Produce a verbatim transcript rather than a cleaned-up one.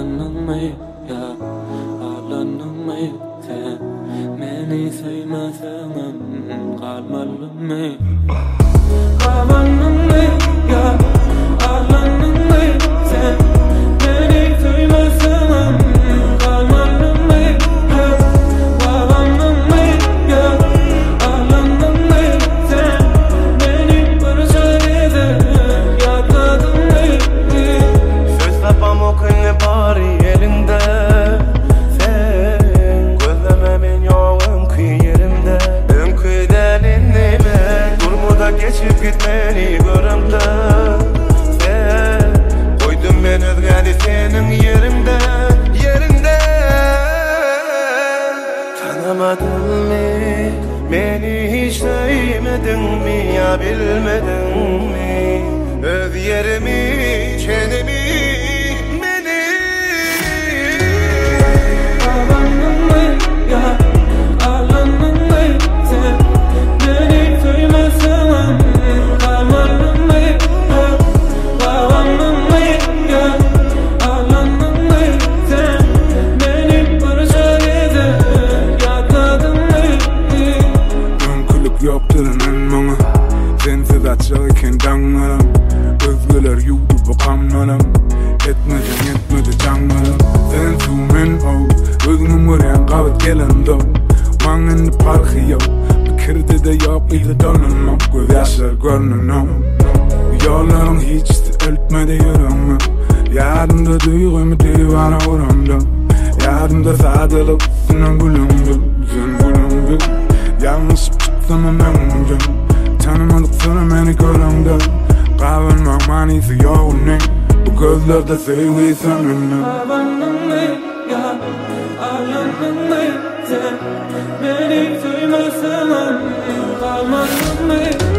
ağlanma ya, ağlanma sen. Meni sevmesen kalmalım ağlanma ya, ağlanma sen. Meni sevmesen kalmalım ağlanma ya, ağlanma sen. Beni parçaladı yakladın söz tapam o günü bari elinde. Sen gözleme ben yoğun ki yerimde. Önküden innime durmuda geçip gitmeni görümde. Sen koydum ben özgeni senin yerimde, yerinde. Tanımadın mı beni, hiç sevmedin mi ya, bilmedin mi öz yerimi, çenemi, beni. Ağlanma ya, ağlanma sen. Beni sevmesen kalmalım ya. Ağlanma ya, ağlanma sen. Beni parçaladı yakladın önkülük yoktur bana. Sensiz açıkken danlarım. Özgüler yudu bu kamlarım. Etmedin etmedi canlarım. Sen su men o, özümün gören kavat gelen do. Mangın parkı yok, bir kirde de yok, iyi dönmem. Göz yaşlar görünmem. Yollarım hiç öltmedi yüreğimi. Yardımda duygumu divana uğramdım. Yardımda sadılık üstüne gülümdüm. Sen gülümdüm. Yanlış çıktım emeğimdim. Tanımadık sana beni görümdüm. Kavunmak manisi yok ne, bu gözlerde sevgi seninle. ağlanma ya, ağlanma sen. Beni sevmesen kalmalım